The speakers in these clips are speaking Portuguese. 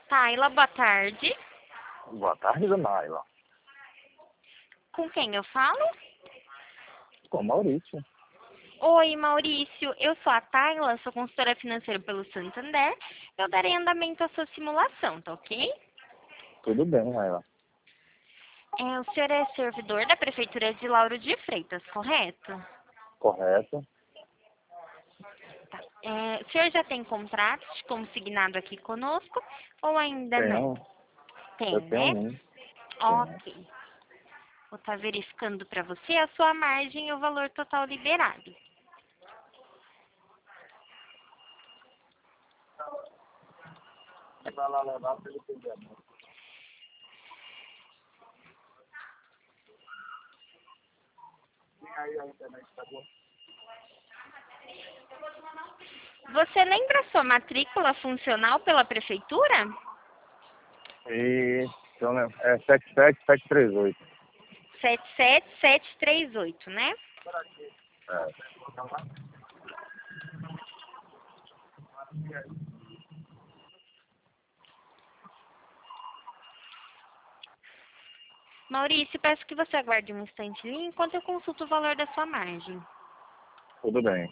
Taila, boa tarde. Boa tarde, dona Ayla. Com quem eu falo? Com Maurício. Oi, Maurício. Eu sou a Taila, sou consultora financeira pelo Santander. Eu darei andamento à sua simulação, tá ok? Tudo bem, Ayla. O senhor é servidor da Prefeitura de Lauro de Freitas, correto? Correto. Tá. O senhor já tem contrato consignado aqui conosco ou ainda não? Tem, Eu né? tenho um. Ok. Vou estar verificando para você a sua margem e o valor total liberado. Vai lá levar para ele pegar. Tem aí a internet, tá bom? Você lembra a sua matrícula funcional pela Prefeitura? E então, né, é 77738. 77738, né? É. Maurício, peço que você aguarde um instante ali enquanto eu consulto o valor da sua margem. Tudo bem.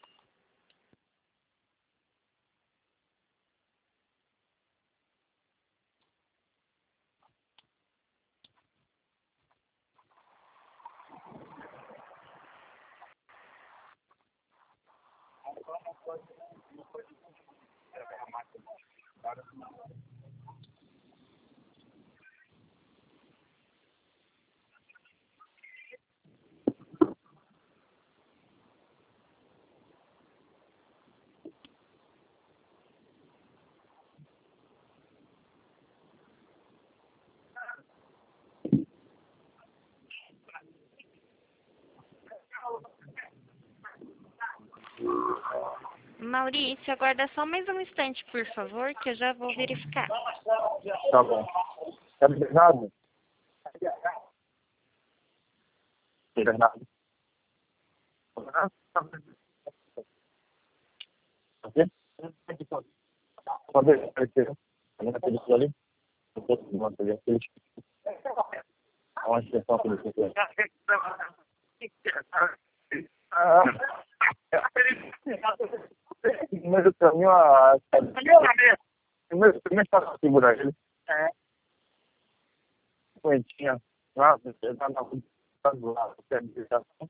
Maurício, aguarda só mais um instante, por favor, que eu já vou verificar. Tá bom. É Bernardo? Bernardo. Aqui? Pode aparecer. Aquele ali. Onde que é só por isso? Mas o caminho a... Primeiro está segurar ele. É. Correntinha. Lá, você tá na rua do lado, você é habilitação.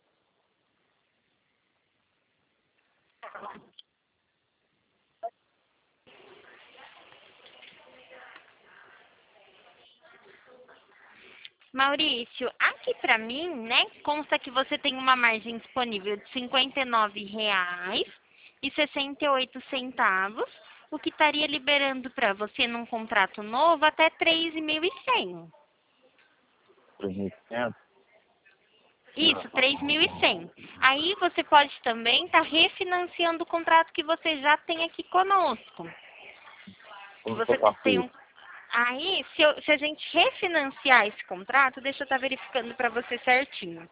Maurício, aqui pra mim, né, consta que você tem uma margem disponível de R$ 59,68, o que estaria liberando para você num contrato novo até 3.100. 3.500. Isso, 3.100. Aí você pode também estar refinanciando o contrato que você já tem aqui conosco. Você tem um... Aí, se a gente refinanciar esse contrato, deixa eu estar verificando para você certinho.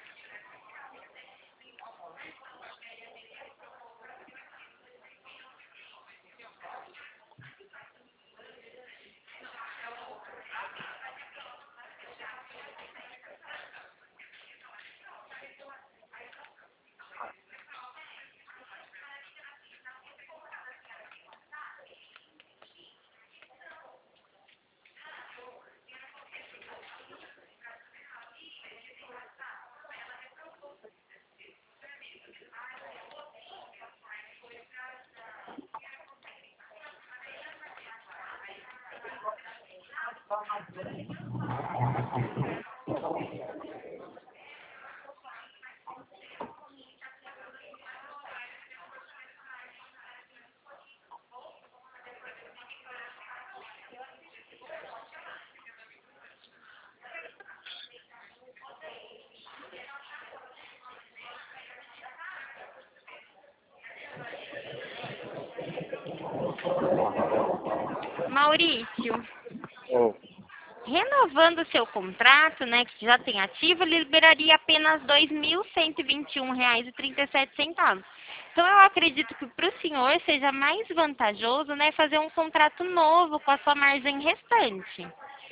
Maurício, renovando o seu contrato, né, que já tem ativo, ele liberaria apenas R$ 2.121,37. Então, eu acredito que para o senhor seja mais vantajoso, né, fazer um contrato novo com a sua margem restante.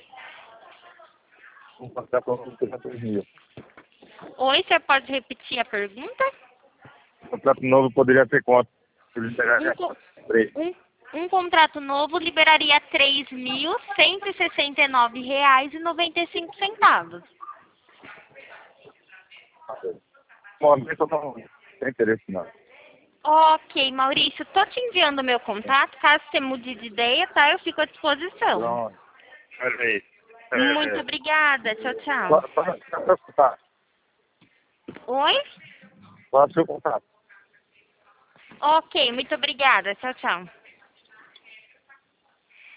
Um contrato novo seria 3 mil. Oi, você pode repetir a pergunta? Um contrato novo poderia ter quanto? Um contrato novo liberaria R$ 3.169,95. Momento eu não tenho interesse, não. Ok, Maurício, tô te enviando o meu contato, caso você mude de ideia, tá? Eu fico à disposição. Pronto. Peraí. Muito obrigada, tchau, tchau. Pode escutar. Oi? Qual é o seu contato? Ok, muito obrigada, tchau, tchau.